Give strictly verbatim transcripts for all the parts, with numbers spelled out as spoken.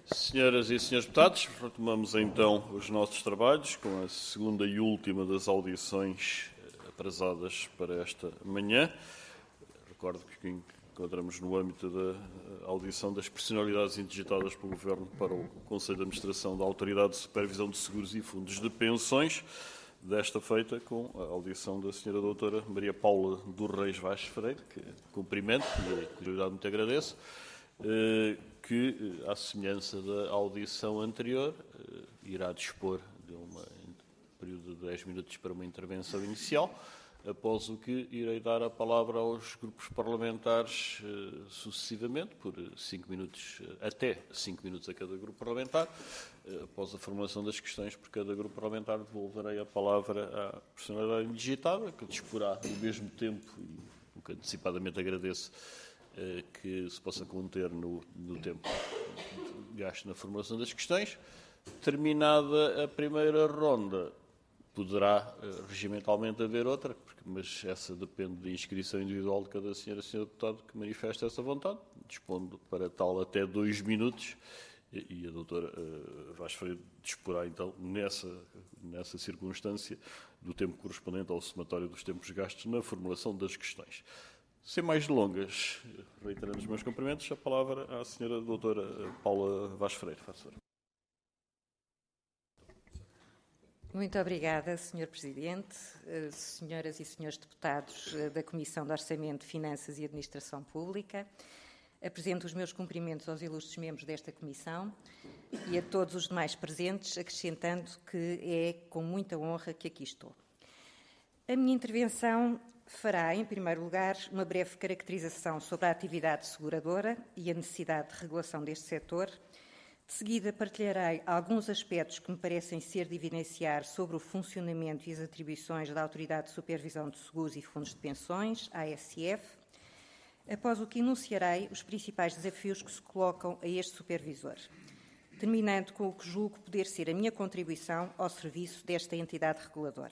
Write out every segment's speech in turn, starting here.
Senhoras e senhores deputados, retomamos então os nossos trabalhos com a segunda e última das audições aprazadas para esta manhã. Recordo que encontramos no âmbito da audição das personalidades indigitadas pelo Governo para o Conselho de Administração da Autoridade de Supervisão de Seguros e Fundos de Pensões, desta feita com a audição da senhora doutora Maria Paula dos Reis Vaz Freire, que cumprimento e a cordialidade muito agradeço, que, à semelhança da audição anterior, irá dispor de um período de dez minutos para uma intervenção inicial, após o que irei dar a palavra aos grupos parlamentares sucessivamente, por cinco minutos, até cinco minutos a cada grupo parlamentar. Após a formulação das questões por cada grupo parlamentar, devolverei a palavra à personalidade indigitada, que disporá do mesmo tempo, e o que antecipadamente agradeço que se possa conter no, no tempo gasto na formulação das questões. Terminada a primeira ronda, poderá regimentalmente haver outra, porque, mas essa depende da inscrição individual de cada senhora e senhor deputado que manifesta essa vontade, dispondo para tal até dois minutos, e, e a doutora uh, Vaz Freire disporá então nessa, nessa circunstância do tempo correspondente ao somatório dos tempos gastos na formulação das questões. Sem mais delongas, reiterando os meus cumprimentos, a palavra à senhora doutora Paula Vaz Freire. Muito obrigada, senhor Presidente, senhoras e senhores deputados da Comissão de Orçamento, Finanças e Administração Pública. Apresento os meus cumprimentos aos ilustres membros desta Comissão e a todos os demais presentes, acrescentando que é com muita honra que aqui estou. A minha intervenção fará, em primeiro lugar, uma breve caracterização sobre a atividade seguradora e a necessidade de regulação deste setor. De seguida, partilharei alguns aspectos que me parecem ser de evidenciar sobre o funcionamento e as atribuições da Autoridade de Supervisão de Seguros e Fundos de Pensões, A S F, após o que enunciarei os principais desafios que se colocam a este supervisor, terminando com o que julgo poder ser a minha contribuição ao serviço desta entidade reguladora.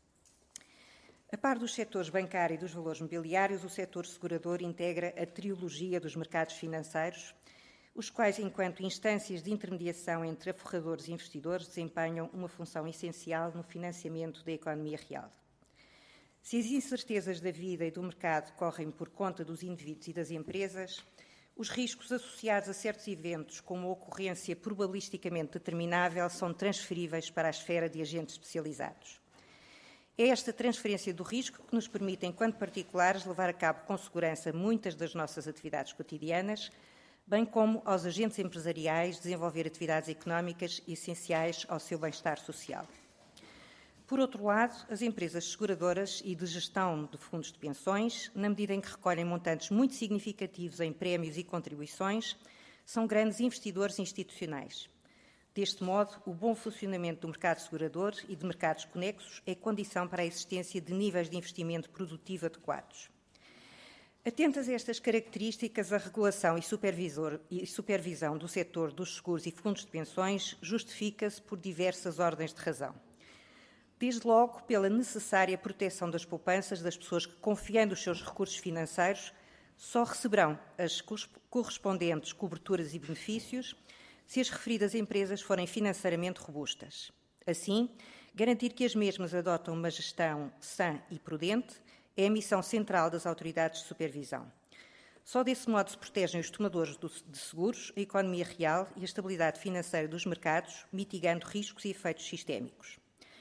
A par dos setores bancário e dos valores mobiliários, o setor segurador integra a trilogia dos mercados financeiros, os quais, enquanto instâncias de intermediação entre aforradores e investidores, desempenham uma função essencial no financiamento da economia real. Se as incertezas da vida e do mercado correm por conta dos indivíduos e das empresas, os riscos associados a certos eventos, como a ocorrência probabilisticamente determinável, são transferíveis para a esfera de agentes especializados. É esta transferência do risco que nos permite, enquanto particulares, levar a cabo com segurança muitas das nossas atividades cotidianas, bem como aos agentes empresariais desenvolver atividades económicas essenciais ao seu bem-estar social. Por outro lado, as empresas seguradoras e de gestão de fundos de pensões, na medida em que recolhem montantes muito significativos em prémios e contribuições, são grandes investidores institucionais. Deste modo, o bom funcionamento do mercado segurador e de mercados conexos é condição para a existência de níveis de investimento produtivo adequados. Atentas a estas características, a regulação e supervisão do setor dos seguros e fundos de pensões justifica-se por diversas ordens de razão. Desde logo, pela necessária proteção das poupanças das pessoas que, confiando os seus recursos financeiros, só receberão as correspondentes coberturas e benefícios se as referidas empresas forem financeiramente robustas. Assim, garantir que as mesmas adotam uma gestão sã e prudente é a missão central das autoridades de supervisão. Só desse modo se protegem os tomadores de seguros, a economia real e a estabilidade financeira dos mercados, mitigando riscos e efeitos sistémicos.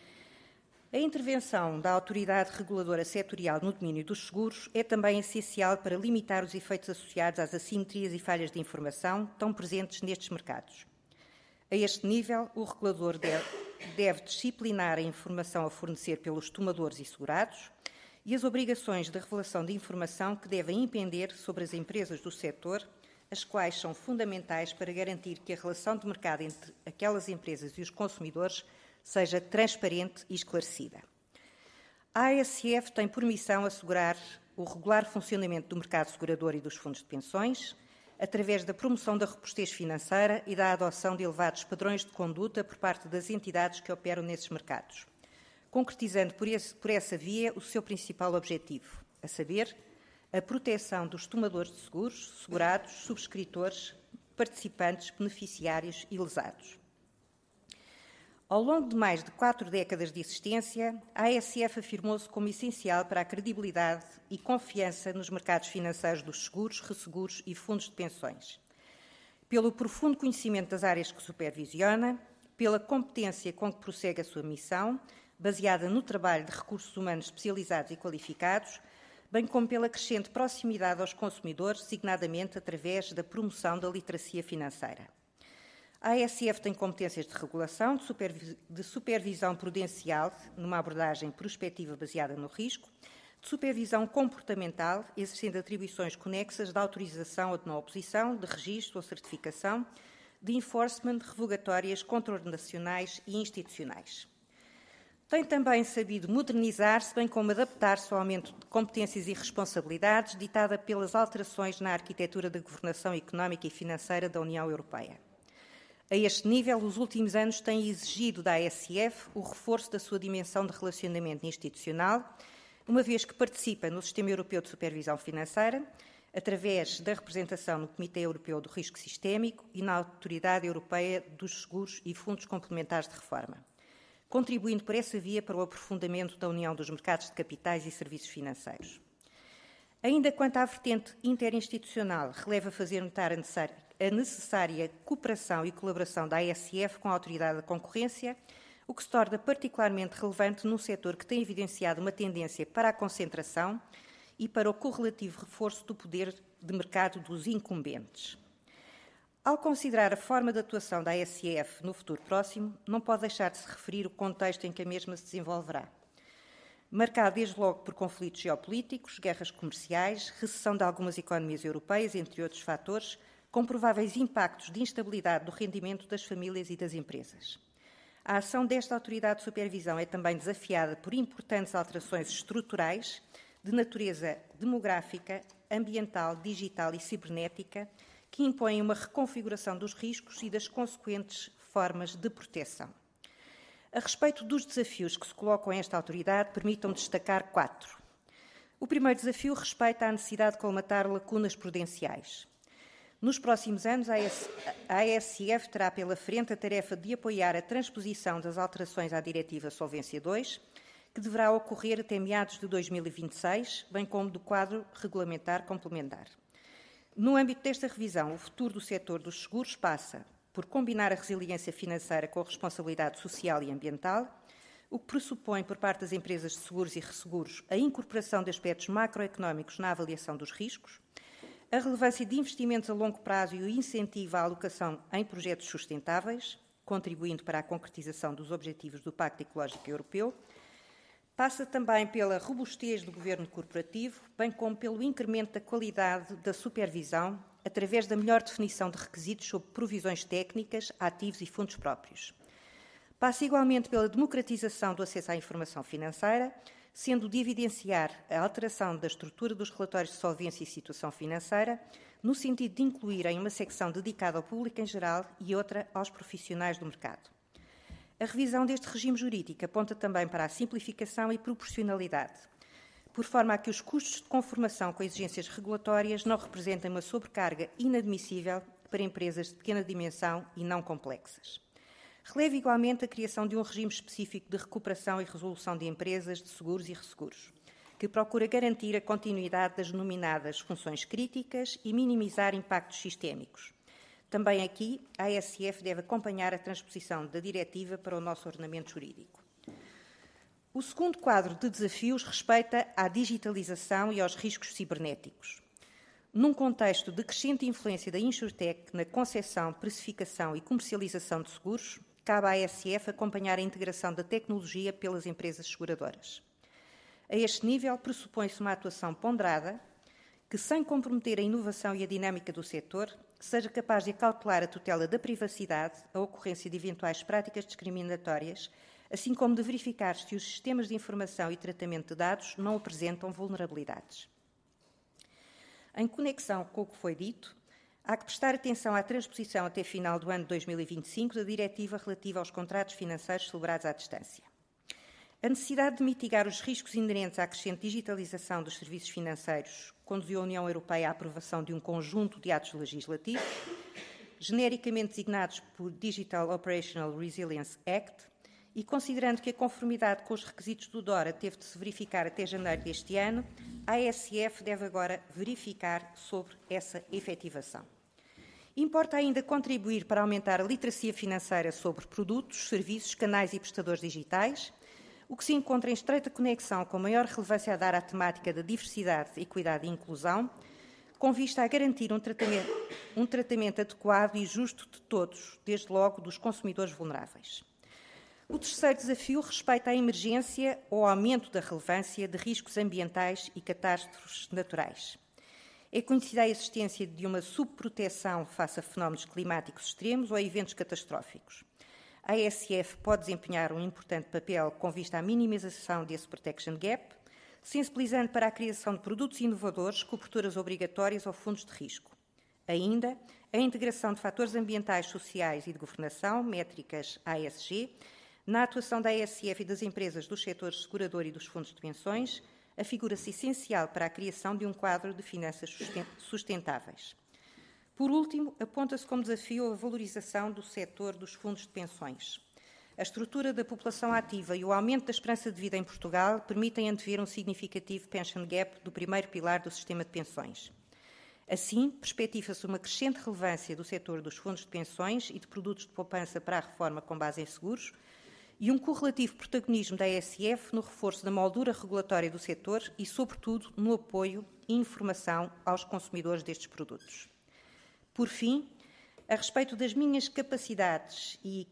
A intervenção da autoridade reguladora setorial no domínio dos seguros é também essencial para limitar os efeitos associados às assimetrias e falhas de informação tão presentes nestes mercados. A este nível, o regulador deve, deve disciplinar a informação a fornecer pelos tomadores e segurados e as obrigações de revelação de informação que devem impender sobre as empresas do setor, as quais são fundamentais para garantir que a relação de mercado entre aquelas empresas e os consumidores seja transparente e esclarecida. A A S F tem por missão assegurar o regular funcionamento do mercado segurador e dos fundos de pensões, através da promoção da robustez financeira e da adoção de elevados padrões de conduta por parte das entidades que operam nesses mercados, concretizando por, esse, por essa via o seu principal objetivo, a saber, a proteção dos tomadores de seguros, segurados, subscritores, participantes, beneficiários e lesados. Ao longo de mais de quatro décadas de existência, a A S F afirmou-se como essencial para a credibilidade e confiança nos mercados financeiros dos seguros, resseguros e fundos de pensões. Pelo profundo conhecimento das áreas que supervisiona, pela competência com que prossegue a sua missão, baseada no trabalho de recursos humanos especializados e qualificados, bem como pela crescente proximidade aos consumidores, designadamente através da promoção da literacia financeira. A A S F tem competências de regulação, de, supervi- de supervisão prudencial, numa abordagem prospectiva baseada no risco, de supervisão comportamental, exercendo atribuições conexas de autorização ou de não oposição, de registro ou certificação, de enforcement, revogatórias, controle nacionais e institucionais. Tem também sabido modernizar-se, bem como adaptar-se ao aumento de competências e responsabilidades ditada pelas alterações na arquitetura da governação económica e financeira da União Europeia. A este nível, os últimos anos têm exigido da A S F o reforço da sua dimensão de relacionamento institucional, uma vez que participa no Sistema Europeu de Supervisão Financeira, através da representação no Comitê Europeu do Risco Sistémico e na Autoridade Europeia dos Seguros e Fundos Complementares de Reforma, contribuindo por essa via para o aprofundamento da União dos Mercados de Capitais e Serviços Financeiros. Ainda quanto à vertente interinstitucional, releva fazer notar a necessária, a necessária cooperação e colaboração da A S F com a Autoridade da Concorrência, o que se torna particularmente relevante num setor que tem evidenciado uma tendência para a concentração e para o correlativo reforço do poder de mercado dos incumbentes. Ao considerar a forma de atuação da A S F no futuro próximo, não pode deixar de se referir o contexto em que a mesma se desenvolverá. Marcado desde logo por conflitos geopolíticos, guerras comerciais, recessão de algumas economias europeias, entre outros fatores, com prováveis impactos de instabilidade do rendimento das famílias e das empresas. A ação desta autoridade de supervisão é também desafiada por importantes alterações estruturais de natureza demográfica, ambiental, digital e cibernética, que impõem uma reconfiguração dos riscos e das consequentes formas de proteção. A respeito dos desafios que se colocam a esta autoridade, permitam-me destacar quatro. O primeiro desafio respeita à necessidade de colmatar lacunas prudenciais. Nos próximos anos, a A S F terá pela frente a tarefa de apoiar a transposição das alterações à Diretiva Solvência dois, que deverá ocorrer até meados de dois mil e vinte e seis, bem como do quadro regulamentar complementar. No âmbito desta revisão, o futuro do setor dos seguros passa por combinar a resiliência financeira com a responsabilidade social e ambiental, o que pressupõe, por parte das empresas de seguros e resseguros, a incorporação de aspectos macroeconómicos na avaliação dos riscos, a relevância de investimentos a longo prazo e o incentivo à alocação em projetos sustentáveis, contribuindo para a concretização dos objetivos do Pacto Ecológico Europeu, passa também pela robustez do governo corporativo, bem como pelo incremento da qualidade da supervisão, através da melhor definição de requisitos sobre provisões técnicas, ativos e fundos próprios. Passa igualmente pela democratização do acesso à informação financeira, sendo de evidenciar a alteração da estrutura dos relatórios de solvência e situação financeira, no sentido de incluírem uma secção dedicada ao público em geral e outra aos profissionais do mercado. A revisão deste regime jurídico aponta também para a simplificação e proporcionalidade, por forma a que os custos de conformação com exigências regulatórias não representem uma sobrecarga inadmissível para empresas de pequena dimensão e não complexas. Releva igualmente a criação de um regime específico de recuperação e resolução de empresas de seguros e resseguros, que procura garantir a continuidade das denominadas funções críticas e minimizar impactos sistémicos. Também aqui, a A S F deve acompanhar a transposição da diretiva para o nosso ordenamento jurídico. O segundo quadro de desafios respeita à digitalização e aos riscos cibernéticos. Num contexto de crescente influência da Insurtech na concepção, precificação e comercialização de seguros, cabe à A S F acompanhar a integração da tecnologia pelas empresas seguradoras. A este nível, pressupõe-se uma atuação ponderada que, sem comprometer a inovação e a dinâmica do setor, seja capaz de acautelar a tutela da privacidade, a ocorrência de eventuais práticas discriminatórias, assim como de verificar se os sistemas de informação e tratamento de dados não apresentam vulnerabilidades. Em conexão com o que foi dito, há que prestar atenção à transposição até final do ano de dois mil e vinte e cinco da diretiva relativa aos contratos financeiros celebrados à distância. A necessidade de mitigar os riscos inerentes à crescente digitalização dos serviços financeiros conduziu a União Europeia à aprovação de um conjunto de atos legislativos, genericamente designados por Digital Operational Resilience Act, e considerando que a conformidade com os requisitos do DORA teve de se verificar até janeiro deste ano, a A S F deve agora verificar sobre essa efetivação. Importa ainda contribuir para aumentar a literacia financeira sobre produtos, serviços, canais e prestadores digitais, o que se encontra em estreita conexão com maior relevância a dar à temática da diversidade, equidade e inclusão, com vista a garantir um tratamento, um tratamento adequado e justo de todos, desde logo dos consumidores vulneráveis. O terceiro desafio respeita a emergência ou aumento da relevância de riscos ambientais e catástrofes naturais. É conhecida a existência de uma subproteção face a fenómenos climáticos extremos ou a eventos catastróficos. A A S F pode desempenhar um importante papel com vista à minimização desse protection gap, sensibilizando para a criação de produtos inovadores, coberturas obrigatórias ou fundos de risco. Ainda, a integração de fatores ambientais, sociais e de governação, métricas A S G, na atuação da A S F e das empresas dos setores segurador e dos fundos de pensões, afigura-se essencial para a criação de um quadro de finanças sustentáveis. Por último, aponta-se como desafio a valorização do setor dos fundos de pensões. A estrutura da população ativa e o aumento da esperança de vida em Portugal permitem antever um significativo pension gap do primeiro pilar do sistema de pensões. Assim, perspectiva-se uma crescente relevância do setor dos fundos de pensões e de produtos de poupança para a reforma com base em seguros e um correlativo protagonismo da A S F no reforço da moldura regulatória do setor e, sobretudo, no apoio e informação aos consumidores destes produtos. Por fim, a respeito das minhas capacidades e,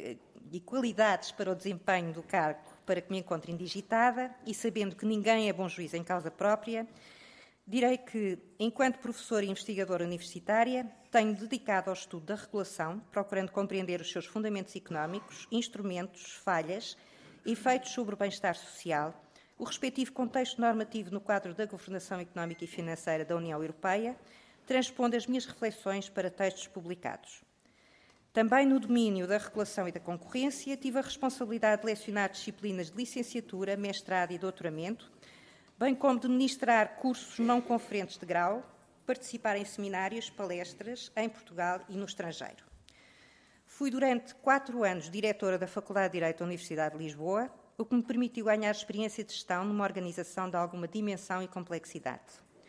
e qualidades para o desempenho do cargo para que me encontre indigitada e sabendo que ninguém é bom juiz em causa própria, direi que, enquanto professora e investigadora universitária, tenho dedicado ao estudo da regulação, procurando compreender os seus fundamentos económicos, instrumentos, falhas, efeitos sobre o bem-estar social, o respectivo contexto normativo no quadro da governação económica e financeira da União Europeia, transpondo as minhas reflexões para textos publicados. Também no domínio da regulação e da concorrência, tive a responsabilidade de lecionar disciplinas de licenciatura, mestrado e doutoramento, bem como de ministrar cursos não conferentes de grau, participar em seminários, palestras, em Portugal e no estrangeiro. Fui durante quatro anos diretora da Faculdade de Direito da Universidade de Lisboa, o que me permitiu ganhar experiência de gestão numa organização de alguma dimensão e complexidade.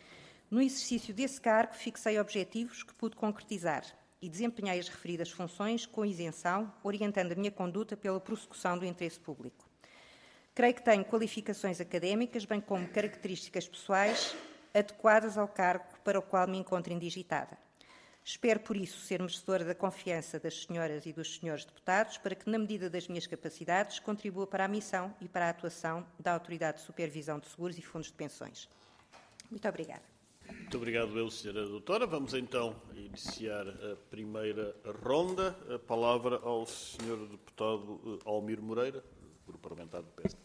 No exercício desse cargo, fixei objetivos que pude concretizar e desempenhei as referidas funções com isenção, orientando a minha conduta pela prossecução do interesse público. Creio que tenho qualificações académicas, bem como características pessoais adequadas ao cargo para o qual me encontro indigitada. Espero, por isso, ser merecedora da confiança das senhoras e dos senhores deputados para que, na medida das minhas capacidades, contribua para a missão e para a atuação da Autoridade de Supervisão de Seguros e Fundos de Pensões. Muito obrigada. Muito obrigado, eu, senhora Doutora. Vamos então iniciar a primeira ronda. A palavra ao senhor deputado Almir Moreira, Grupo Parlamentar do P S.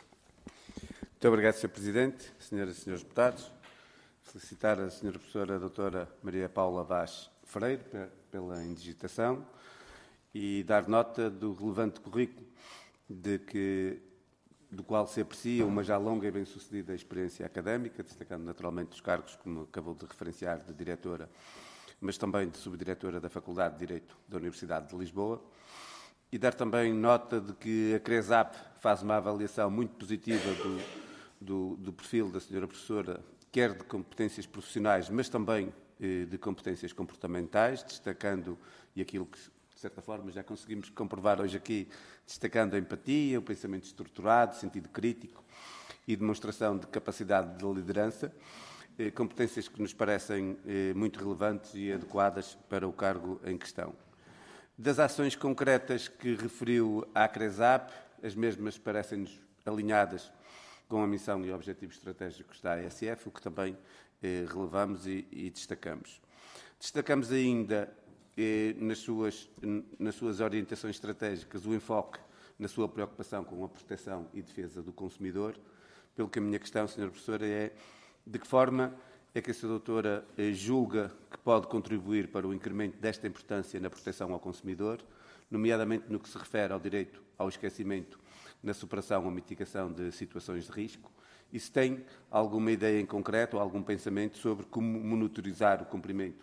Muito obrigado, senhor Presidente, senhoras e senhores deputados. Felicitar a senhora professora doutora Maria Paula Vaz Freire pela indigitação e dar nota do relevante currículo de que, do qual se aprecia uma já longa e bem-sucedida experiência académica, destacando naturalmente os cargos, como acabou de referenciar, de diretora, mas também de subdiretora da Faculdade de Direito da Universidade de Lisboa. E dar também nota de que a CRESAP faz uma avaliação muito positiva do, do, do perfil da senhora professora, quer de competências profissionais, mas também eh, de competências comportamentais, destacando, e aquilo que, de certa forma, já conseguimos comprovar hoje aqui, destacando a empatia, o pensamento estruturado, sentido crítico e demonstração de capacidade de liderança, eh, competências que nos parecem eh, muito relevantes e adequadas para o cargo em questão. Das ações concretas que referiu à CRESAP, as mesmas parecem-nos alinhadas com a missão e objetivos estratégicos da A S F, o que também eh, relevamos e, e destacamos. Destacamos ainda, eh, nas, suas, nas suas orientações estratégicas, o enfoque na sua preocupação com a proteção e defesa do consumidor, pelo que a minha questão, senhora professora, é de que forma é que a senhora doutora eh, julga que pode contribuir para o incremento desta importância na proteção ao consumidor, nomeadamente no que se refere ao direito ao esquecimento na superação ou mitigação de situações de risco, e se tem alguma ideia em concreto ou algum pensamento sobre como monitorizar o cumprimento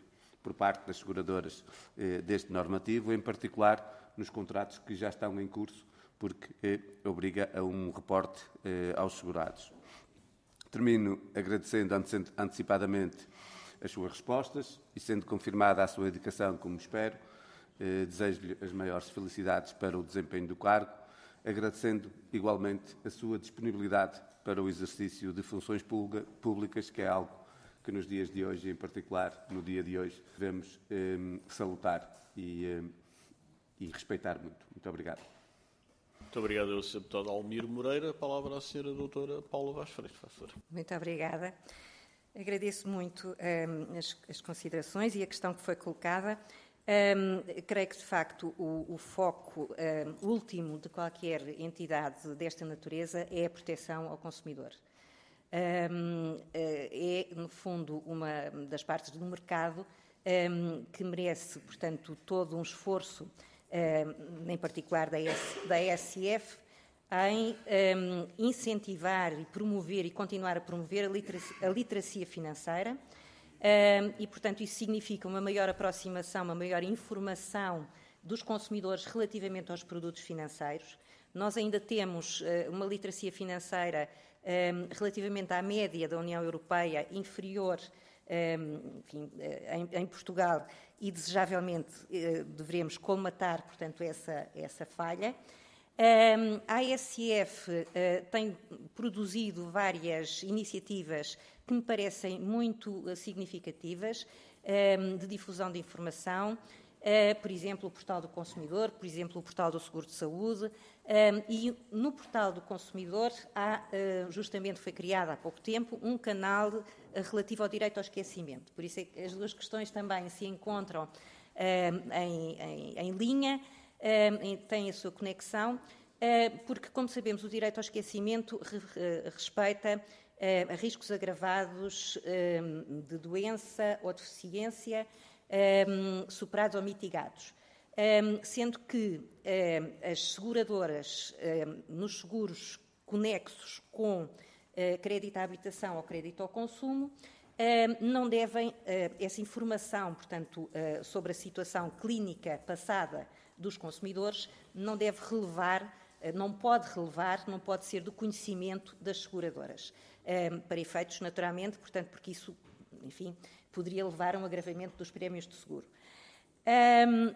por parte das seguradoras eh, deste normativo, em particular nos contratos que já estão em curso, porque eh, obriga a um reporte eh, aos segurados. Termino agradecendo antecipadamente as suas respostas e, sendo confirmada a sua dedicação, como espero, eh, desejo-lhe as maiores felicidades para o desempenho do cargo, agradecendo igualmente a sua disponibilidade para o exercício de funções públicas, que é algo que nos dias de hoje, em particular no dia de hoje, devemos eh, salutar e, eh, e respeitar muito. Muito obrigado. Muito obrigado, eu, senhor Deputado Almir Moreira. A palavra à senhora Doutora Paula Vaz Freire. Muito obrigada. Agradeço muito um, as, as considerações e a questão que foi colocada. Um, creio que, de facto, o, o foco um, último de qualquer entidade desta natureza é a proteção ao consumidor. Um, é, no fundo, uma das partes do mercado um, que merece, portanto, todo um esforço, um, em particular da, S, da A S F, em um, incentivar e promover e continuar a promover a literacia, a literacia financeira um, e, portanto, isso significa uma maior aproximação, uma maior informação dos consumidores relativamente aos produtos financeiros. Nós ainda temos uh, uma literacia financeira um, relativamente à média da União Europeia inferior um, enfim, em, em Portugal e, desejavelmente, uh, devemos colmatar, portanto, essa, essa falha. Um, a A S F uh, tem produzido várias iniciativas que me parecem muito uh, significativas um, de difusão de informação, uh, por exemplo, o Portal do Consumidor, por exemplo, o Portal do Seguro de Saúde, um, e no Portal do Consumidor há, uh, justamente foi criado há pouco tempo, um canal uh, relativo ao direito ao esquecimento. Por isso é que as duas questões também se encontram uh, em, em, em linha. Uh, tem a sua conexão, uh, porque, como sabemos, o direito ao esquecimento re, uh, respeita uh, a riscos agravados uh, de doença ou deficiência uh, superados ou mitigados, uh, sendo que uh, as seguradoras, uh, nos seguros conexos com uh, crédito à habitação ou crédito ao consumo, Uh, não devem, uh, essa informação, portanto, uh, sobre a situação clínica passada dos consumidores, não deve relevar, uh, não pode relevar, não pode ser do conhecimento das seguradoras, uh, para efeitos, naturalmente, portanto, porque isso, enfim, poderia levar a um agravamento dos prémios de seguro. Um,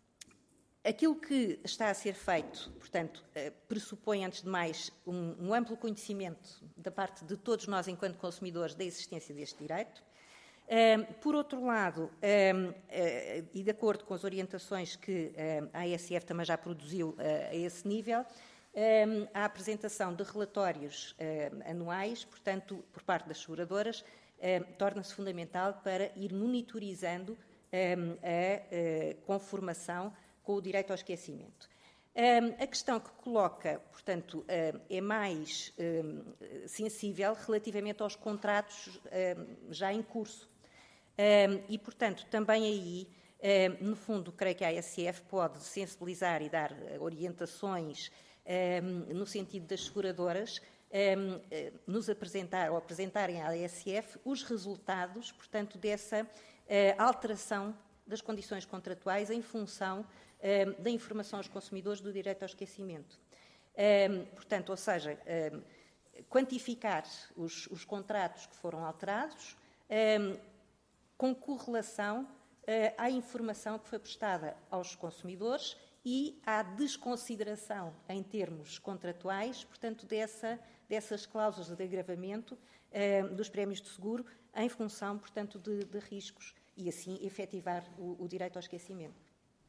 Aquilo que está a ser feito, portanto, pressupõe, antes de mais, um, um amplo conhecimento da parte de todos nós, enquanto consumidores, da existência deste direito. Um, por outro lado, um, uh, e de acordo com as orientações que um, a A S F também já produziu uh, a esse nível, um, a apresentação de relatórios uh, anuais, portanto, por parte das seguradoras, uh, torna-se fundamental para ir monitorizando um, a uh, conformação com o direito ao esquecimento. Um, a questão que coloca, portanto, um, é mais um, sensível relativamente aos contratos um, já em curso. Um, e, portanto, também aí, um, no fundo, creio que a A S F pode sensibilizar e dar orientações um, no sentido das seguradoras um, nos apresentar ou apresentarem à A S F os resultados, portanto, dessa uh, alteração das condições contratuais em função um, da informação aos consumidores do direito ao esquecimento. Um, portanto, ou seja, um, quantificar os, os contratos que foram alterados um, com correlação uh, à informação que foi prestada aos consumidores e à desconsideração em termos contratuais, portanto, dessa, dessas cláusulas de agravamento uh, dos prémios de seguro em função, portanto, de, de riscos e, assim, efetivar o, o direito ao esquecimento.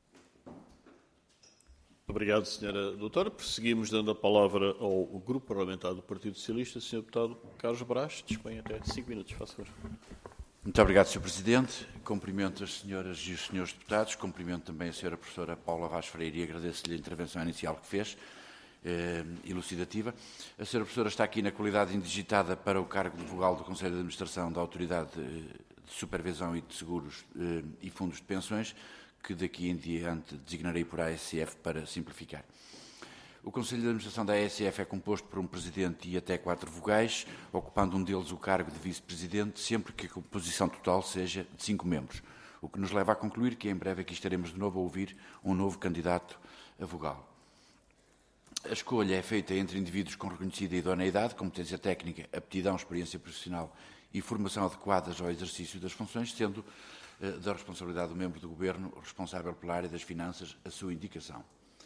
Obrigado, senhora Doutora. Prosseguimos dando a palavra ao Grupo Parlamentar do Partido Socialista. senhor Deputado Carlos Brás, dispõe até cinco minutos, faz favor. Muito obrigado, senhor Presidente. Cumprimento as senhoras e os senhores deputados, cumprimento também a senhora professora Paula Vaz Freire e agradeço-lhe a intervenção inicial que fez, eh, elucidativa. A senhora professora está aqui na qualidade indigitada para o cargo de vogal do Conselho de Administração da Autoridade de Supervisão e de Seguros eh, e Fundos de Pensões, que daqui em diante designarei por A S F para simplificar. O Conselho de Administração da A S F é composto por um presidente e até quatro vogais, ocupando um deles o cargo de vice-presidente, sempre que a composição total seja de cinco membros. o que nos leva a concluir que em breve aqui estaremos de novo a ouvir um novo candidato a vogal. A escolha é feita entre indivíduos com reconhecida idoneidade, competência técnica, aptidão, experiência profissional e formação adequadas ao exercício das funções, sendo eh, da responsabilidade do membro do Governo responsável pela área das finanças a sua indicação.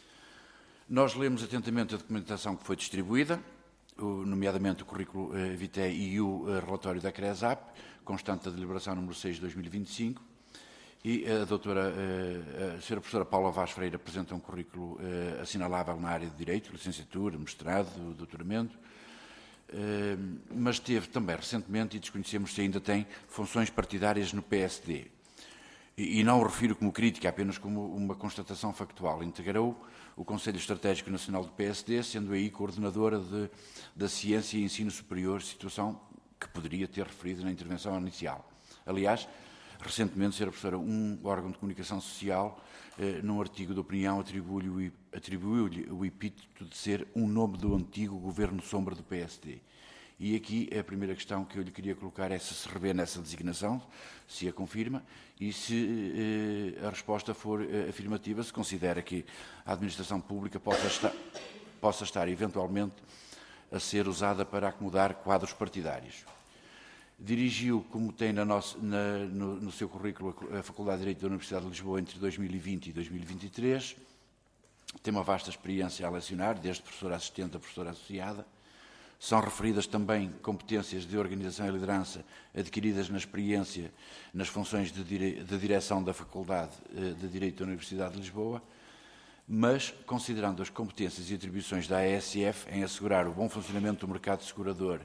Nós lemos atentamente a documentação que foi distribuída, nomeadamente o currículo eh, vitae e o eh, relatório da CRESAP, constante da deliberação número seis de dois mil e vinte e cinco, e a doutora, a senhora professora Paula Vaz Freire apresenta um currículo eh, assinalável na área de Direito, licenciatura, mestrado, doutoramento, eh, mas teve também recentemente, e desconhecemos se ainda tem, funções partidárias no P S D. E, e não o refiro como crítica, apenas como uma constatação factual. Integrou o Conselho Estratégico Nacional do P S D, sendo aí coordenadora de, da Ciência e Ensino Superior, situação que poderia ter referido na intervenção inicial. Aliás, recentemente, senhora professora, um órgão de comunicação social, eh, num artigo de opinião, atribuiu-lhe atribuiu-lhe o epíteto de ser um nome do antigo governo sombra do P S D. E aqui a primeira questão que eu lhe queria colocar é se se revê nessa designação, se a confirma, e se eh, a resposta for eh, afirmativa, se considera que a administração pública possa estar, possa estar eventualmente a ser usada para acomodar quadros partidários. Dirigiu, como tem na nossa, na, no, no seu currículo, a Faculdade de Direito da Universidade de Lisboa entre dois mil e vinte e dois mil e vinte e três. Tem uma vasta experiência a lecionar, desde professora assistente a professora associada. São referidas também competências de organização e liderança adquiridas na experiência nas funções de, dire, de direção da Faculdade de Direito da Universidade de Lisboa, mas considerando as competências e atribuições da A S F em assegurar o bom funcionamento do mercado segurador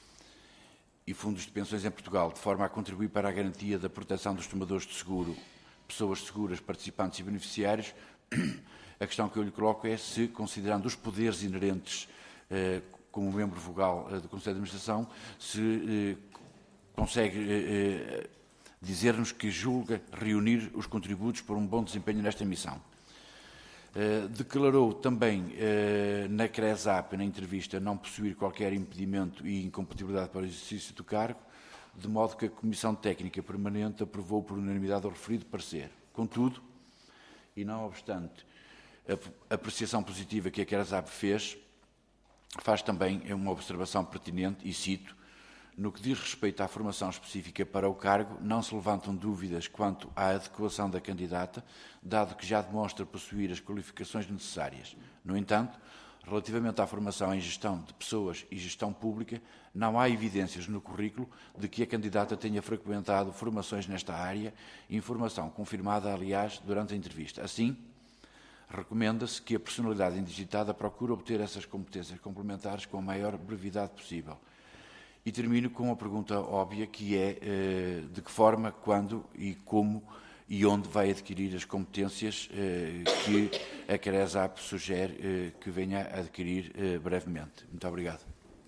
e fundos de pensões em Portugal, de forma a contribuir para a garantia da proteção dos tomadores de seguro, pessoas seguras, participantes e beneficiários, a questão que eu lhe coloco é se, considerando os poderes inerentes eh, como membro vogal eh, do Conselho de Administração, se eh, consegue eh, dizer-nos que julga reunir os contributos para um bom desempenho nesta missão. Uh, declarou também uh, na CRESAP, na entrevista, não possuir qualquer impedimento e incompatibilidade para o exercício do cargo, de modo que a Comissão Técnica Permanente aprovou por unanimidade o referido parecer. Contudo, e não obstante a apreciação positiva que a CRESAP fez, faz também uma observação pertinente, e cito: no que diz respeito à formação específica para o cargo, não se levantam dúvidas quanto à adequação da candidata, dado que já demonstra possuir as qualificações necessárias. No entanto, relativamente à formação em gestão de pessoas e gestão pública, não há evidências no currículo de que a candidata tenha frequentado formações nesta área, informação confirmada, aliás, durante a entrevista. Assim, recomenda-se que a personalidade indigitada procure obter essas competências complementares com a maior brevidade possível. E termino com uma pergunta óbvia, que é eh, de que forma, quando e como e onde vai adquirir as competências eh, que a CRESAP sugere eh, que venha a adquirir eh, brevemente. Muito obrigado.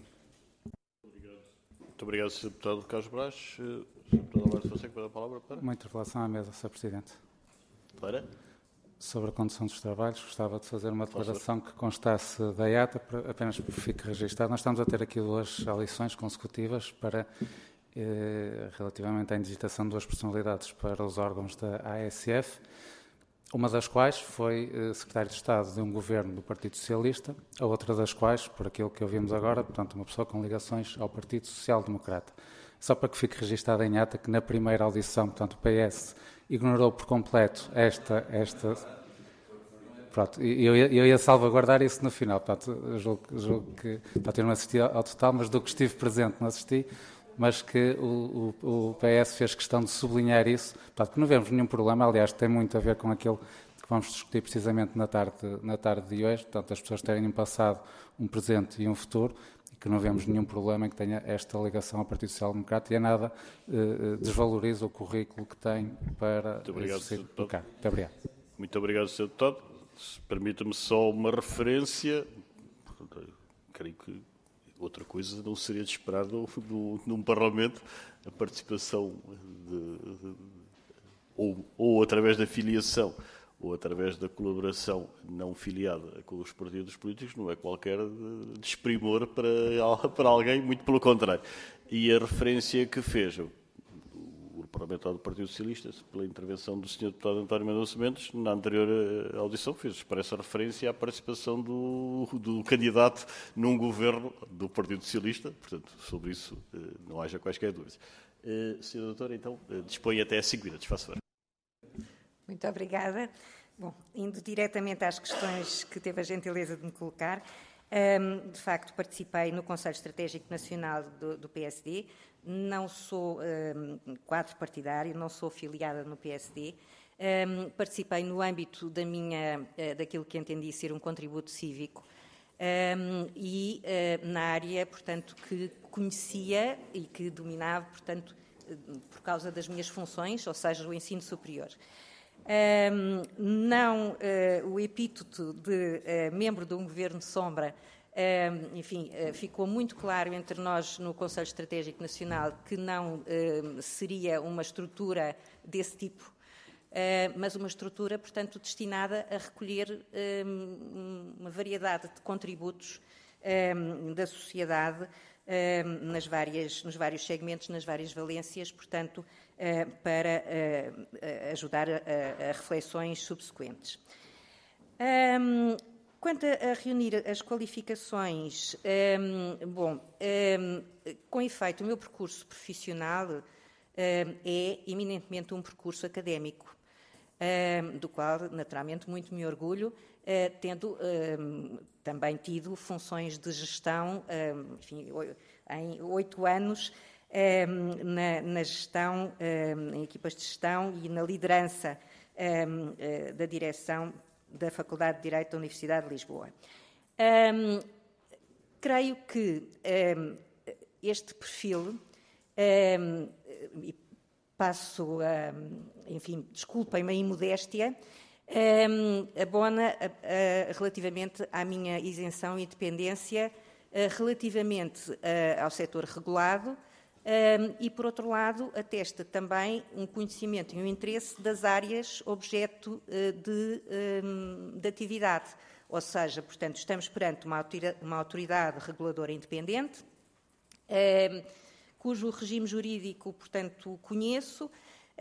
Muito obrigado, senhor Deputado Carlos Brás. senhor Deputado Alberto Fonseca, para a palavra para... Uma interpelação à mesa, senhor Presidente. Para? Sobre a condução dos trabalhos, gostava de fazer uma declaração que constasse da I A T, apenas porque fique registado. Nós estamos a ter aqui duas audições consecutivas para, eh, relativamente à indigitação de duas personalidades para os órgãos da A S F, uma das quais foi eh, secretário de Estado de um governo do Partido Socialista, a outra das quais, por aquilo que ouvimos agora, portanto, uma pessoa com ligações ao Partido Social Democrata. Só para que fique registado em ata que na primeira audição, portanto, o P S ignorou por completo esta... esta pronto, eu ia, eu ia salvaguardar isso no final, portanto, julgo, julgo que, portanto, eu não assisti ao total, mas do que estive presente não assisti, mas que o, o, o P S fez questão de sublinhar isso, portanto, que não vemos nenhum problema, aliás, tem muito a ver com aquilo que vamos discutir precisamente na tarde, na tarde de hoje, portanto, as pessoas terem um passado, um presente e um futuro, que não vemos nenhum problema em que tenha esta ligação ao Partido Social Democrata, e a nada eh, desvaloriza o currículo que tem para Muito obrigado, exercer o cargo. Muito obrigado. Muito obrigado, senhor Deputado. Permita-me só uma referência. Creio que outra coisa não seria de esperar no, no, num Parlamento a participação de, de, ou, ou através da filiação ou através da colaboração não filiada com os partidos políticos, não é qualquer desprimor para, para alguém, muito pelo contrário. E a referência que fez, o parlamentar do Partido Socialista, pela intervenção do senhor Deputado António Mendonça Mendes, na anterior audição fez expressa referência à participação do, do candidato num governo do Partido Socialista, portanto, sobre isso não haja quaisquer dúvidas. senhora Doutora, então, dispõe até cinco minutos, faça favor. Muito obrigada. Bom, indo diretamente às questões que teve a gentileza de me colocar, um, de facto participei no Conselho Estratégico Nacional do, do P S D, não sou um, quadro partidário, não sou afiliada no P S D, um, participei no âmbito da minha, uh, daquilo que entendi ser um contributo cívico um, e uh, na área, portanto, que conhecia e que dominava, portanto, uh, por causa das minhas funções, ou seja, o ensino superior. Um, não uh, o epíteto de uh, membro de um governo de sombra, um, enfim, uh, ficou muito claro entre nós no Conselho Estratégico Nacional que não uh, seria uma estrutura desse tipo, uh, mas uma estrutura, portanto, destinada a recolher um, uma variedade de contributos um, da sociedade um, nas várias, nos vários segmentos, nas várias valências, portanto, Uh, para uh, ajudar a, a reflexões subsequentes. Um, quanto a, a reunir as qualificações, um, bom, um, com efeito, o meu percurso profissional um, é eminentemente um percurso académico, um, do qual, naturalmente, muito me orgulho, uh, tendo um, também tido funções de gestão, um, enfim, em oito anos, Um, na, na gestão, um, em equipas de gestão e na liderança um, uh, da direção da Faculdade de Direito da Universidade de Lisboa. Um, creio que um, este perfil, um, e passo, a, enfim, desculpem-me a imodéstia, um, abona a, a, relativamente à minha isenção e independência, a, relativamente a, ao setor regulado, Um, e, por outro lado, atesta também um conhecimento e um interesse das áreas objeto uh, de, um, de atividade. Ou seja, portanto, estamos perante uma autoridade, uma autoridade reguladora independente, um, cujo regime jurídico, portanto, conheço,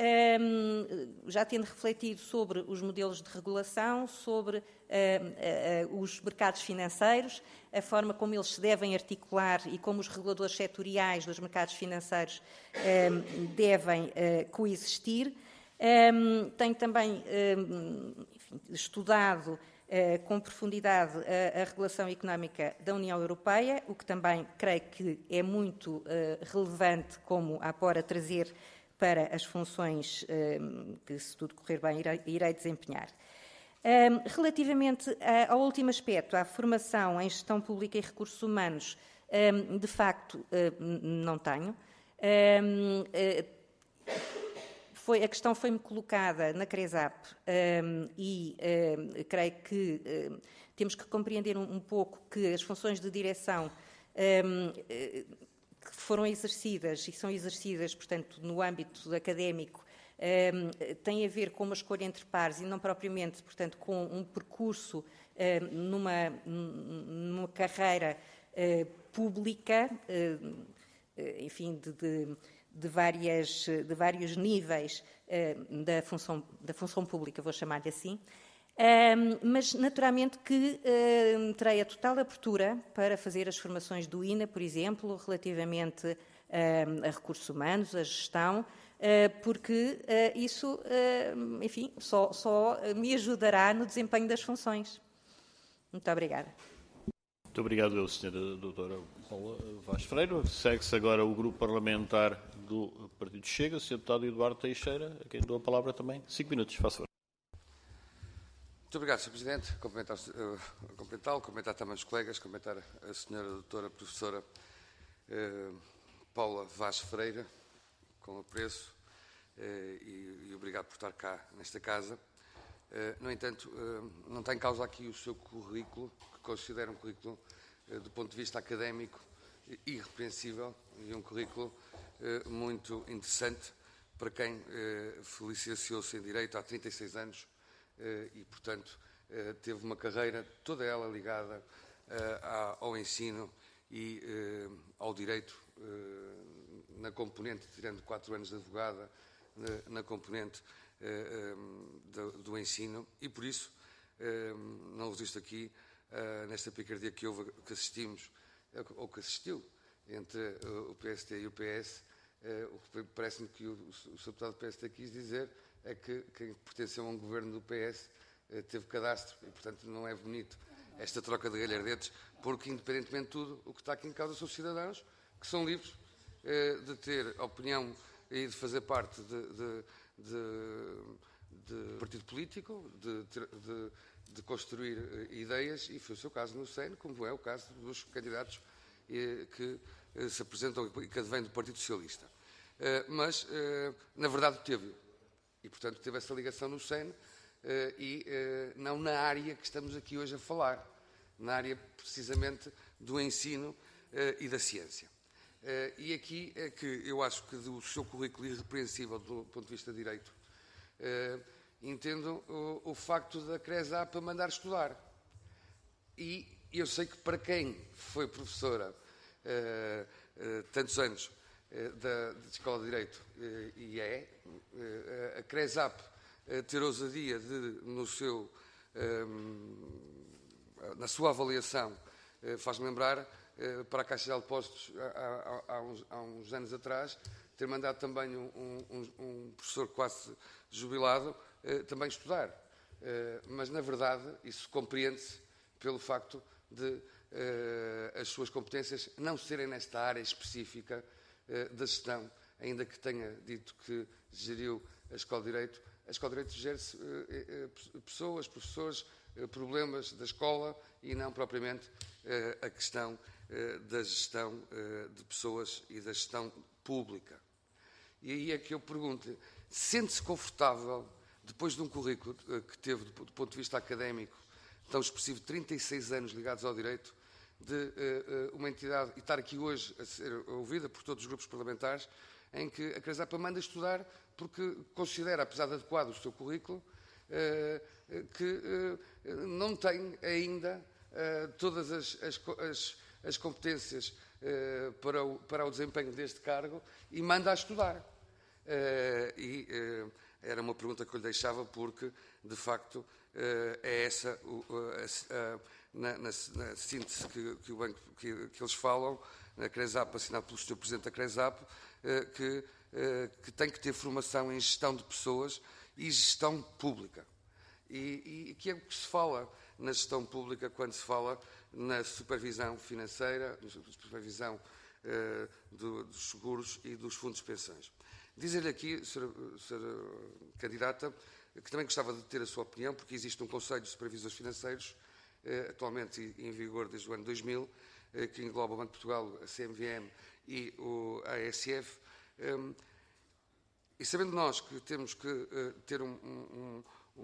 um, já tendo refletido sobre os modelos de regulação, sobre uh, uh, uh, os mercados financeiros, a forma como eles se devem articular e como os reguladores setoriais dos mercados financeiros um, devem uh, coexistir. Um, tenho também um, enfim, estudado uh, com profundidade a, a regulação económica da União Europeia, o que também creio que é muito uh, relevante como apora trazer para as funções um, que, se tudo correr bem, irei, irei desempenhar. Um, relativamente a, ao último aspecto, à formação em gestão pública e recursos humanos, um, de facto, um, não tenho. Um, uh, foi, a questão foi-me colocada na CRESAP um, e um, creio que um, temos que compreender um, um pouco que as funções de direção um, uh, que foram exercidas e são exercidas, portanto, no âmbito académico, um, tem a ver com uma escolha entre pares e não propriamente, portanto, com um percurso um, numa, numa carreira uh, pública, uh, enfim, de, de, de, várias, de vários níveis uh, da, função, da função pública, vou chamar-lhe assim. Um, mas, naturalmente, que uh, terei a total abertura para fazer as formações do I N A, por exemplo, relativamente uh, a recursos humanos, a gestão, uh, porque uh, isso, uh, enfim, só, só me ajudará no desempenho das funções. Muito obrigada. Muito obrigado, senhora doutora Paula Vaz Freire. Segue-se agora o grupo parlamentar do Partido Chega, o senhor deputado Eduardo Teixeira, a quem dou a palavra também. Cinco minutos, faça favor. Muito obrigado, senhor Presidente. Cumprimentá-lo, uh, cumprimentar também os colegas, cumprimentar a senhora doutora professora uh, Paula Vaz Freire, com apreço, uh, e, e obrigado por estar cá nesta casa. Uh, no entanto, uh, não está em causa aqui o seu currículo, que considero um currículo, uh, do ponto de vista académico, irrepreensível, e um currículo uh, muito interessante para quem uh, licenciou-se em Direito há trinta e seis anos, Uh, e, portanto, uh, teve uma carreira toda ela ligada uh, ao ensino e uh, ao direito, uh, na componente, tirando quatro anos de advogada, na componente do, do ensino e, por isso, não resisto aqui nesta picardia que, houve, que assistimos, ou que assistiu, entre o P S D e o P S. O que parece-me que o, o seu deputado do P S D quis dizer é que quem pertenceu a um governo do P S teve cadastro e, portanto, não é bonito esta troca de galhardetes, porque, independentemente de tudo, o que está aqui em causa são cidadãos que são livres de ter opinião e de fazer parte de, de, de, de partido político, de, de, de construir ideias, e foi o seu caso no S E N, como é o caso dos candidatos que se apresentam e que advêm do Partido Socialista. Mas, na verdade, teve. E, portanto, teve essa ligação no S E N e não na área que estamos aqui hoje a falar, na área, precisamente, do ensino e da ciência. E aqui é que eu acho que do seu currículo irrepreensível do ponto de vista de direito, entendo o, o facto da CRESAP mandar estudar. E eu sei que para quem foi professora uh, uh, tantos anos uh, da, da Escola de Direito uh, e é, uh, a CRESAP uh, ter ousadia de, no seu, um, na sua avaliação, uh, faz-me lembrar uh, para a Caixa de Depósitos há, há, há, uns, há uns anos atrás, ter mandado também um, um, um professor quase jubilado uh, também estudar. Uh, mas, na verdade, isso compreende-se pelo facto de uh, as suas competências não serem nesta área específica uh, da gestão, ainda que tenha dito que geriu a Escola de Direito. A Escola de Direito gere-se uh, uh, pessoas, professores, uh, problemas da escola e não propriamente uh, a questão uh, da gestão uh, de pessoas e da gestão pública. E aí é que eu pergunto, sente-se confortável, depois de um currículo uh, que teve do, do ponto de vista académico, tão expressivo, trinta e seis anos ligados ao direito, de uh, uh, uma entidade, e estar aqui hoje a ser ouvida por todos os grupos parlamentares, em que a CRESAP manda estudar porque considera, apesar de adequado o seu currículo, uh, que uh, não tem ainda uh, todas as, as, as, as competências uh, para, o, para o desempenho deste cargo e manda a estudar. Uh, e uh, era uma pergunta que eu lhe deixava porque, de facto, Uh, é essa, uh, uh, na, na, na síntese que, que, o banco, que, que eles falam, na CRESAP, assinado pelo senhor Presidente da CRESAP, uh, que, uh, que tem que ter formação em gestão de pessoas e gestão pública. E, e que é o que se fala na gestão pública quando se fala na supervisão financeira, na supervisão uh, do, dos seguros e dos fundos de pensões. Dizer-lhe aqui, senhora, senhora candidata, que também gostava de ter a sua opinião, porque existe um Conselho de Supervisores Financeiros, eh, atualmente em vigor desde o ano dois mil, eh, que engloba o Banco de Portugal, a C M V M e o A S F. Eh, e sabendo nós que temos que eh, ter um, um, um,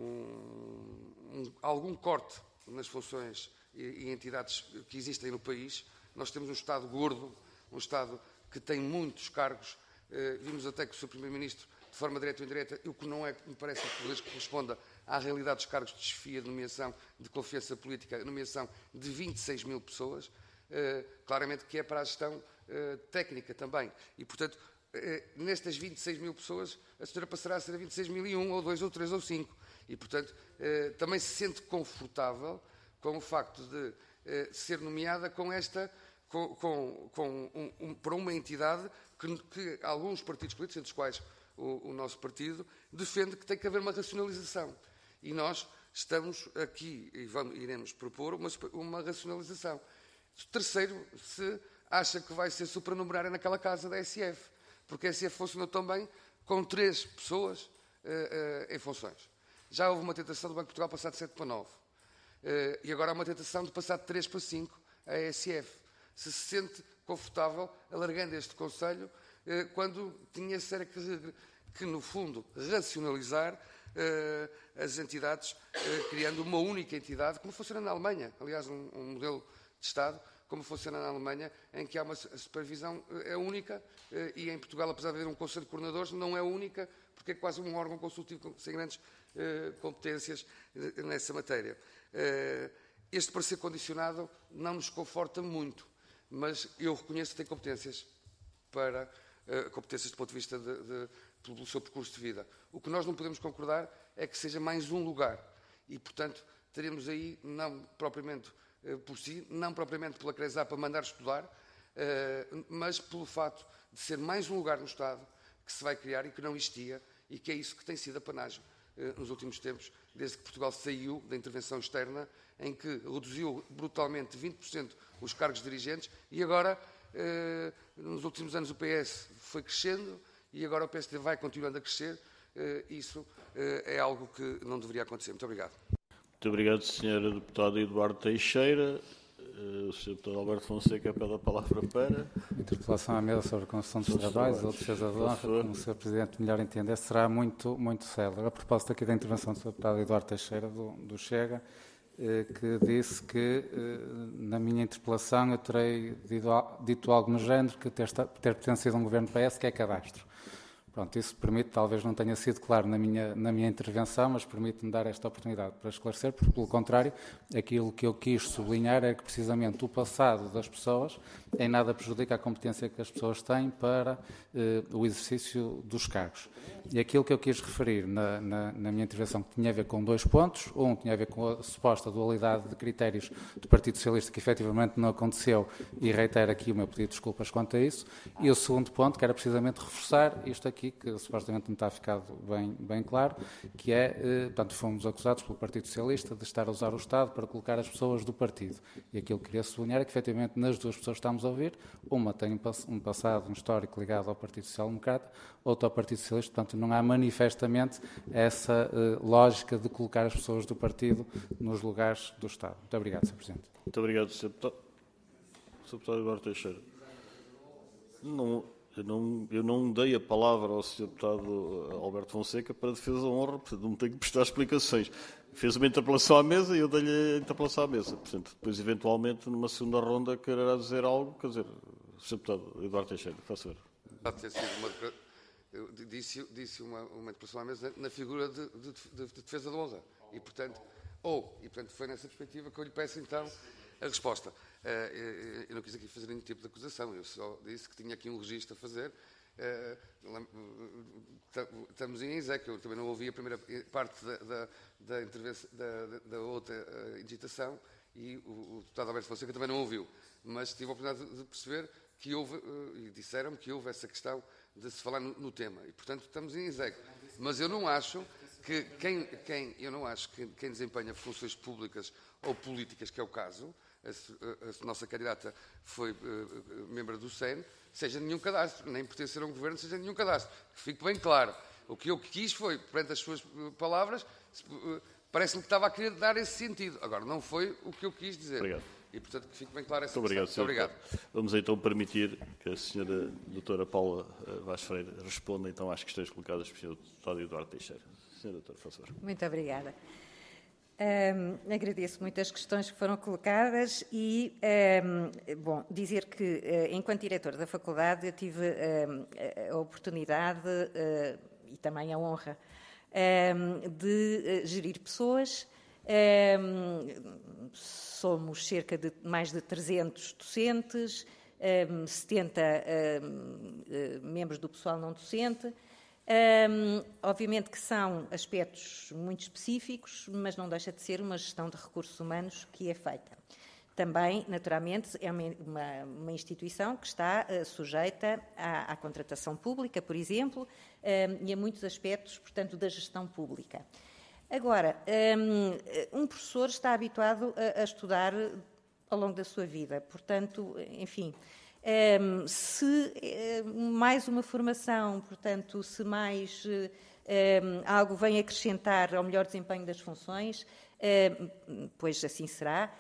um, algum corte nas funções e, e entidades que existem no país, nós temos um Estado gordo, um Estado que tem muitos cargos. Eh, vimos até que o senhor Primeiro-Ministro, de forma direta ou indireta, o que não é, me parece que corresponda à realidade dos cargos de chefia, de nomeação, de confiança política, nomeação de vinte e seis mil pessoas, eh, claramente que é para a gestão eh, técnica também. E, portanto, eh, nestas vinte e seis mil pessoas, a senhora passará a ser a vinte e seis mil e um, ou dois, ou três, ou cinco. E, portanto, eh, também se sente confortável com o facto de eh, ser nomeada com esta, com, com, com um, um, para uma entidade que, que alguns partidos políticos, entre os quais O, o nosso partido, defende que tem que haver uma racionalização. E nós estamos aqui e vamos, iremos propor uma, uma racionalização. Terceiro, se acha que vai ser supranumerária naquela casa da S F, porque a S F funcionou também com três pessoas uh, uh, em funções. Já houve uma tentação do Banco de Portugal passar de sete para nove. Uh, e agora há uma tentação de passar de três para cinco a S F. Se se sente confortável alargando este Conselho, quando tinha ser que, que, no fundo, racionalizar uh, as entidades, uh, criando uma única entidade, como funciona na Alemanha. Aliás, um, um modelo de Estado, como funciona na Alemanha, em que há uma supervisão é única, uh, e em Portugal, apesar de haver um Conselho de Coordenadores, não é única, porque é quase um órgão consultivo sem grandes uh, competências uh, nessa matéria. Uh, este parecer condicionado não nos conforta muito, mas eu reconheço que tem competências para... Uh, competências do ponto de vista de, de, pelo seu percurso de vida. O que nós não podemos concordar é que seja mais um lugar. E, portanto, teremos aí, não propriamente uh, por si, não propriamente pela CRESA para mandar estudar, uh, mas pelo facto de ser mais um lugar no Estado que se vai criar e que não existia, e que é isso que tem sido a panagem uh, nos últimos tempos, desde que Portugal saiu da intervenção externa, em que reduziu brutalmente vinte por cento os cargos dirigentes, e agora, uh, nos últimos anos, o P S foi crescendo, e agora o P S D vai continuando a crescer. Uh, isso uh, é algo que não deveria acontecer. Muito obrigado. Muito obrigado, senhora Deputada Eduardo Teixeira. Uh, o senhor Deputado Alberto Fonseca pede a palavra para... Interpelação à mesa sobre a construção dos trabalhos ou defesa da honra, como o senhor Presidente melhor entender, será muito, muito célere. A propósito aqui da intervenção do senhor Deputado Eduardo Teixeira, do, do Chega, eh, que disse que, eh, na minha interpelação, eu terei dito, dito algo no género que ter, ter pertencido a um governo P S que é cadastro. Pronto, isso permite, talvez não tenha sido claro na minha, na minha intervenção, mas permite-me dar esta oportunidade para esclarecer, porque, pelo contrário, aquilo que eu quis sublinhar é que, precisamente, o passado das pessoas em nada prejudica a competência que as pessoas têm para eh, o exercício dos cargos. E aquilo que eu quis referir na, na, na minha intervenção, que tinha a ver com dois pontos. Um tinha a ver com a suposta dualidade de critérios do Partido Socialista, que efetivamente não aconteceu, e reitero aqui o meu pedido de desculpas quanto a isso. E o segundo ponto, que era precisamente reforçar isto aqui, que supostamente não está ficado bem, bem claro, que é, eh, portanto, fomos acusados pelo Partido Socialista de estar a usar o Estado para colocar as pessoas do partido. E aquilo que queria sublinhar é que, efetivamente, nas duas pessoas que estamos a ouvir, uma tem um passado, um histórico ligado ao Partido Social Democrata, outra ao Partido Socialista, portanto, não há manifestamente essa uh, lógica de colocar as pessoas do partido nos lugares do Estado. Muito obrigado, senhor Presidente. Muito obrigado, senhor Deputado. senhor Deputado Eduardo Teixeira. Não, eu, não, eu não dei a palavra ao senhor Deputado Alberto Fonseca para a defesa da honra, portanto, não tenho que prestar explicações. Fez uma interpelação à mesa e eu dei-lhe a interpelação à mesa. Portanto, depois, eventualmente, numa segunda ronda, quererá dizer algo. Quer dizer, senhor Deputado Eduardo Teixeira, faça ver. Pode ter sido uma... Eu disse, disse uma, uma interpelação à mesa na figura de, de, de, de defesa da honra. E, portanto, ou, e, portanto, foi nessa perspectiva que eu lhe peço, então, a resposta. Uh, eu não quis aqui fazer nenhum tipo de acusação, eu só disse que tinha aqui um registro a fazer. Uh, estamos em execo, eu também não ouvi a primeira parte da, da, da, da, da outra uh, digitação, e o, o deputado Alberto Fonseca também não ouviu. Mas tive a oportunidade de perceber que houve, uh, e disseram-me que houve essa questão de se falar no, no tema, e portanto estamos em execo. Mas eu não acho que quem, quem, eu não acho que quem desempenha funções públicas ou políticas, que é o caso, a, a, a nossa candidata foi uh, membro do S E N, seja nenhum cadastro, nem pertencer a um governo, seja nenhum cadastro. Que fique bem claro. O que eu quis foi, perante as suas palavras, uh, parece-me que estava a querer dar esse sentido. Agora, não foi o que eu quis dizer. Obrigado. E, portanto, que fique bem claro essa Muito questão. obrigado, Muito obrigado. Vamos então permitir que a senhora doutora Paula Vaz Freire responda então às questões colocadas pelo senhor deputado Eduardo Teixeira. senhora doutora, por favor. Muito obrigada. Um, agradeço muito as questões que foram colocadas e, um, bom, dizer que, uh, enquanto diretor da faculdade, eu tive um, a oportunidade uh, e também a honra um, de uh, gerir pessoas. Um, somos cerca de mais de trezentos docentes, um, setenta um, membros do pessoal não docente. Um, obviamente que são aspectos muito específicos, mas não deixa de ser uma gestão de recursos humanos que é feita. Também, naturalmente, é uma, uma, uma instituição que está uh, sujeita à, à contratação pública, por exemplo, um, e a muitos aspectos, portanto, da gestão pública. Agora, um, um professor está habituado a, a estudar ao longo da sua vida, portanto, enfim, um, se um, mais uma formação, portanto, se mais um, algo vem acrescentar ao melhor desempenho das funções, um, pois assim será.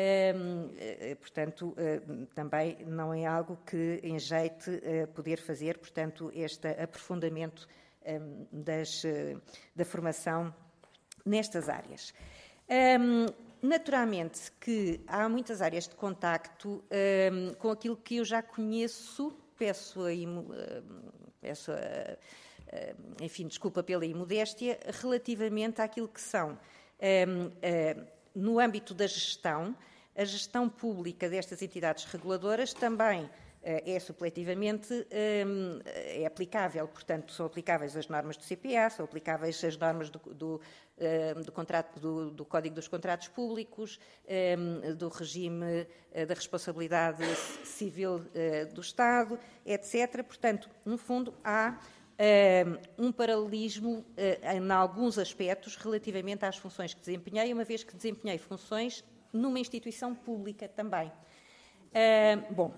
Um, portanto, uh, também não é algo que enjeite uh, poder fazer, portanto, este aprofundamento um, das, uh, da formação nestas áreas. Um, naturalmente que há muitas áreas de contacto um, com aquilo que eu já conheço, peço, a, peço a, enfim, desculpa pela imodéstia, relativamente àquilo que são, um, um, no âmbito da gestão, a gestão pública destas entidades reguladoras, também é supletivamente é aplicável, portanto, são aplicáveis as normas do C P A, são aplicáveis as normas do, do, do, contrato, do, do Código dos Contratos Públicos, do regime da responsabilidade civil do Estado, etcétera. Portanto, no fundo, há um paralelismo em alguns aspectos relativamente às funções que desempenhei, uma vez que desempenhei funções numa instituição pública também. Bom,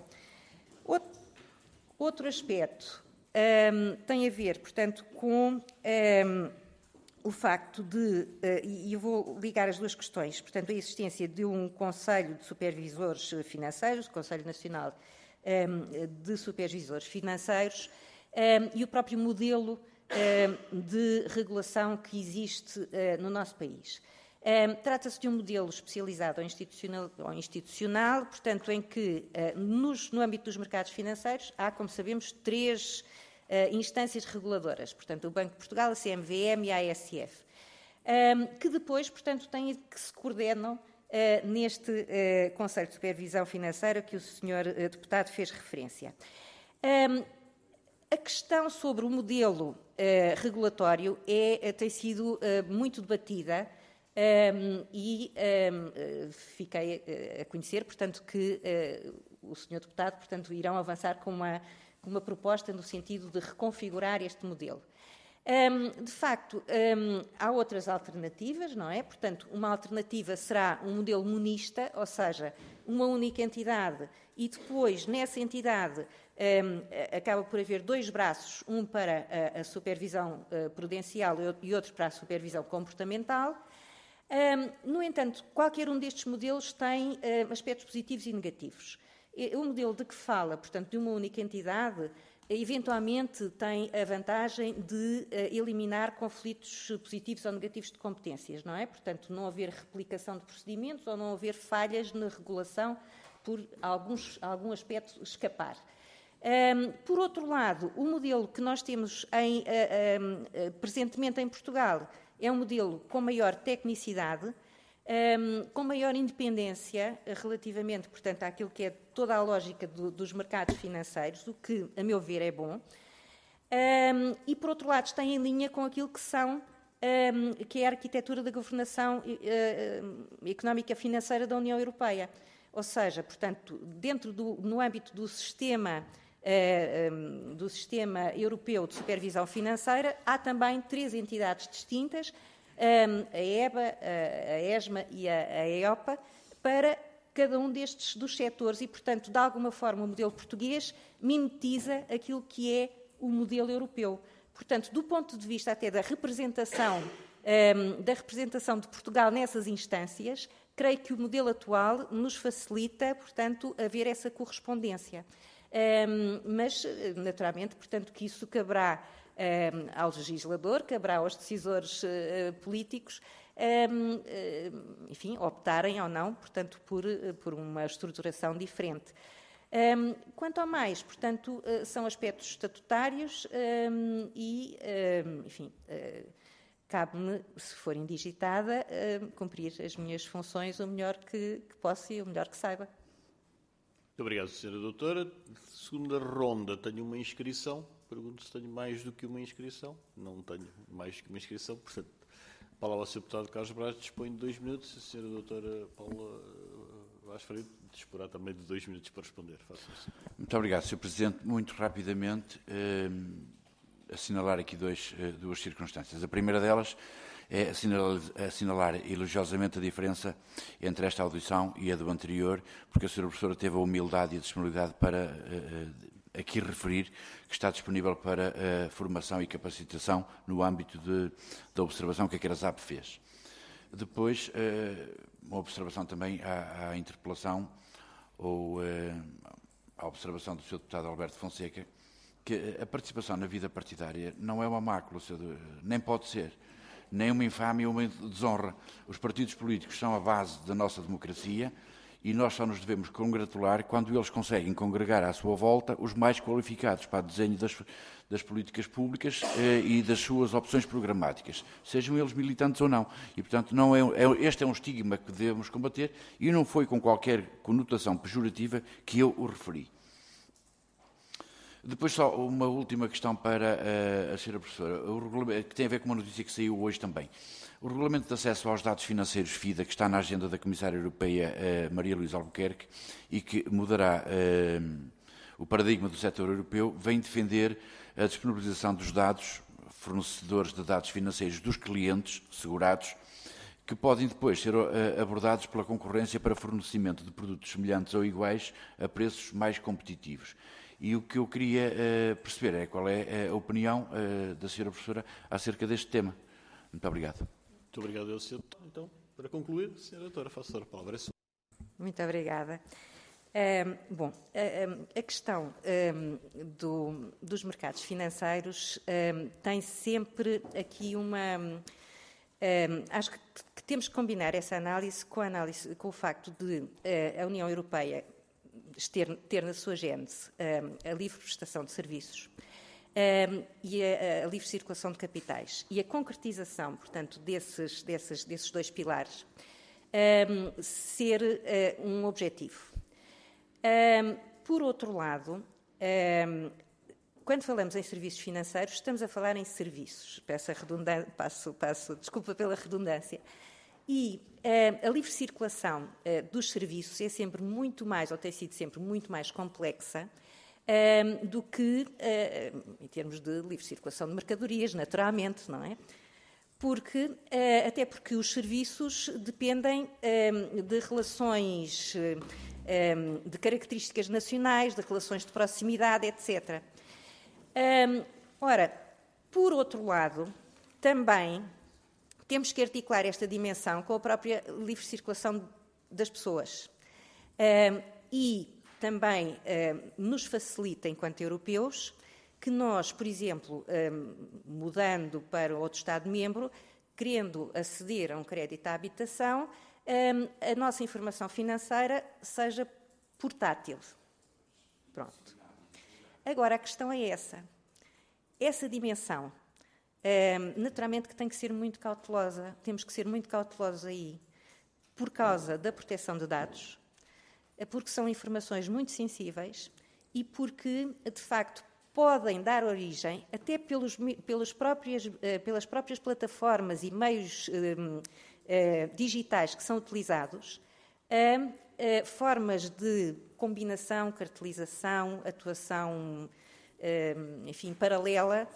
outro aspecto um, tem a ver, portanto, com um, o facto de, uh, e eu vou ligar as duas questões, portanto, a existência de um Conselho de Supervisores Financeiros, o Conselho Nacional um, de Supervisores Financeiros, um, e o próprio modelo um, de regulação que existe uh, no nosso país. Um, Trata-se de um modelo especializado ou institucional, ou institucional portanto, em que, uh, nos, no âmbito dos mercados financeiros, há, como sabemos, três uh, instâncias reguladoras, portanto, o Banco de Portugal, a C M V M e a A S F, um, que depois, portanto, têm que se coordenam uh, neste uh, Conselho de Supervisão Financeira que o senhor uh, deputado fez referência. Um, a questão sobre o modelo uh, regulatório é, tem sido uh, muito debatida. Um, e um, fiquei a conhecer, portanto, que uh, o senhor deputado, portanto, irão avançar com uma, com uma proposta no sentido de reconfigurar este modelo. Um, de facto, um, há outras alternativas, não é? Portanto, uma alternativa será um modelo monista, ou seja, uma única entidade e depois, nessa entidade, um, acaba por haver dois braços, um para a, a supervisão uh, prudencial e outro para a supervisão comportamental. Um, no entanto, qualquer um destes modelos tem uh, aspectos positivos e negativos. O modelo de que fala, portanto, de uma única entidade, eventualmente tem a vantagem de uh, eliminar conflitos positivos ou negativos de competências, não é? Portanto, não haver replicação de procedimentos ou não haver falhas na regulação por alguns, algum aspecto escapar. Um, por outro lado, o modelo que nós temos em, uh, uh, uh, presentemente em Portugal é um modelo com maior tecnicidade, um, com maior independência relativamente, portanto, àquilo que é toda a lógica do, dos mercados financeiros, o que, a meu ver, é bom. Um, e, por outro lado, está em linha com aquilo que são, um, que é a arquitetura da governação uh, económica financeira da União Europeia. Ou seja, portanto, dentro do, no âmbito do sistema do sistema europeu de supervisão financeira, há também três entidades distintas, a EBA, a ESMA e a EIOPA, para cada um destes dos setores e, portanto, de alguma forma, o modelo português mimetiza aquilo que é o modelo europeu. Portanto, do ponto de vista até da representação, da representação de Portugal nessas instâncias, creio que o modelo atual nos facilita, portanto, haver essa correspondência. Um, mas, naturalmente, portanto, que isso caberá um, ao legislador, caberá aos decisores uh, políticos, um, uh, enfim, optarem ou não, portanto, por, uh, por uma estruturação diferente. Um, quanto ao mais, portanto, uh, são aspectos estatutários um, e, um, enfim, uh, cabe-me, se for indigitada, uh, cumprir as minhas funções o melhor que, que possa e o melhor que saiba. Muito obrigado, senhora Doutora. Segunda ronda, tenho uma inscrição. Pergunto se tenho mais do que uma inscrição. Não tenho mais do que uma inscrição. Portanto, a palavra ao senhor Deputado Carlos Braz dispõe de dois minutos. A senhora Doutora Paula Vaz Freire disporá também de dois minutos para responder. Faça-se. Muito obrigado, senhor Presidente. Muito rapidamente, eh, assinalar aqui dois, eh, duas circunstâncias. A primeira delas é assinalar, assinalar elogiosamente a diferença entre esta audição e a do anterior, porque a senhora professora teve a humildade e a disponibilidade para uh, aqui referir que está disponível para uh, formação e capacitação no âmbito de, da observação que a CRASAP fez. Depois, uh, uma observação também à, à interpelação ou uh, à observação do senhor deputado Alberto Fonseca, que a participação na vida partidária não é uma mácula, nem pode ser, nem uma infâmia ou uma desonra. Os partidos políticos são a base da nossa democracia e nós só nos devemos congratular quando eles conseguem congregar à sua volta os mais qualificados para o desenho das, das políticas públicas eh, e das suas opções programáticas, sejam eles militantes ou não. E, portanto, não é, é, este é um estigma que devemos combater e não foi com qualquer conotação pejorativa que eu o referi. Depois só uma última questão para a, a senhora professora, o regulamento, que tem a ver com uma notícia que saiu hoje também. O Regulamento de Acesso aos Dados Financeiros FIDA, que está na agenda da Comissária Europeia Maria Luísa Albuquerque e que mudará uh, o paradigma do setor europeu, vem defender a disponibilização dos dados, fornecedores de dados financeiros dos clientes segurados, que podem depois ser uh, abordados pela concorrência para fornecimento de produtos semelhantes ou iguais a preços mais competitivos. E o que eu queria uh, perceber é qual é a opinião uh, da senhora professora acerca deste tema. Muito obrigado. Muito obrigado, eu, senhor. Então, para concluir, senhora doutora, faço a palavra. Muito obrigada. Um, bom, a, a questão um, do, dos mercados financeiros um, tem sempre aqui uma... Um, acho que, que temos que combinar essa análise com, a análise, com o facto de uh, a União Europeia ter, ter na sua gênese um, a livre prestação de serviços um, e a, a livre circulação de capitais e a concretização, portanto, desses, desses, desses dois pilares um, ser uh, um objetivo. Um, por outro lado, um, quando falamos em serviços financeiros, estamos a falar em serviços. Peço a redundância, passo, passo, desculpa pela redundância. E uh, a livre circulação uh, dos serviços é sempre muito mais, ou tem sido sempre muito mais complexa uh, do que, uh, em termos de livre circulação de mercadorias, naturalmente, não é? Porque, uh, até porque os serviços dependem uh, de relações, uh, um, de características nacionais, de relações de proximidade, etcétera. Um, ora, por outro lado, também temos que articular esta dimensão com a própria livre circulação das pessoas. Um, e também um, nos facilita, enquanto europeus, que nós, por exemplo, um, mudando para outro Estado-membro, querendo aceder a um crédito à habitação, um, a nossa informação financeira seja portátil. Pronto. Agora, a questão é essa. Essa dimensão, um, naturalmente que tem que ser muito cautelosa, temos que ser muito cautelosos aí, por causa da proteção de dados, porque são informações muito sensíveis e porque, de facto, podem dar origem, até pelos, pelos próprias, pelas próprias plataformas e meios um, uh, digitais que são utilizados, a uh, formas de combinação, cartelização, atuação, uh, enfim, paralela,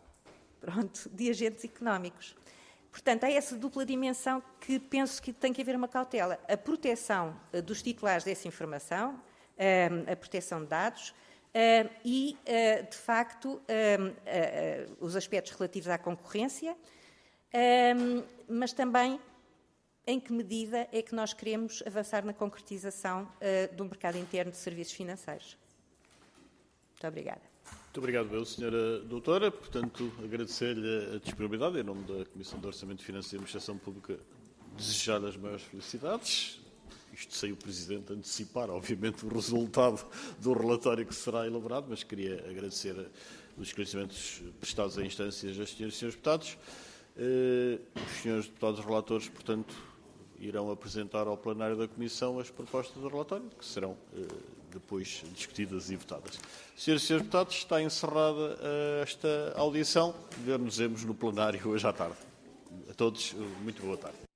pronto, de agentes económicos. Portanto, há essa dupla dimensão que penso que tem que haver uma cautela. A proteção uh, dos titulares dessa informação, uh, a proteção de dados, Uh, e, uh, de facto, uh, uh, uh, os aspectos relativos à concorrência, uh, mas também em que medida é que nós queremos avançar na concretização uh, do mercado interno de serviços financeiros. Muito obrigada. Muito obrigado, eu, senhora doutora. Portanto, agradecer-lhe a disponibilidade, em nome da Comissão de Orçamento, Finanças e Administração Pública, desejar as maiores felicidades. Isto sem o Presidente antecipar, obviamente, o resultado do relatório que será elaborado, mas queria agradecer os esclarecimentos prestados a instâncias das senhoras e senhores deputados. Os senhores deputados relatores, portanto, irão apresentar ao plenário da Comissão as propostas do relatório, que serão depois discutidas e votadas. Senhoras e senhores deputados, está encerrada esta audição. Ver-nos-emos no plenário hoje à tarde. A todos, muito boa tarde.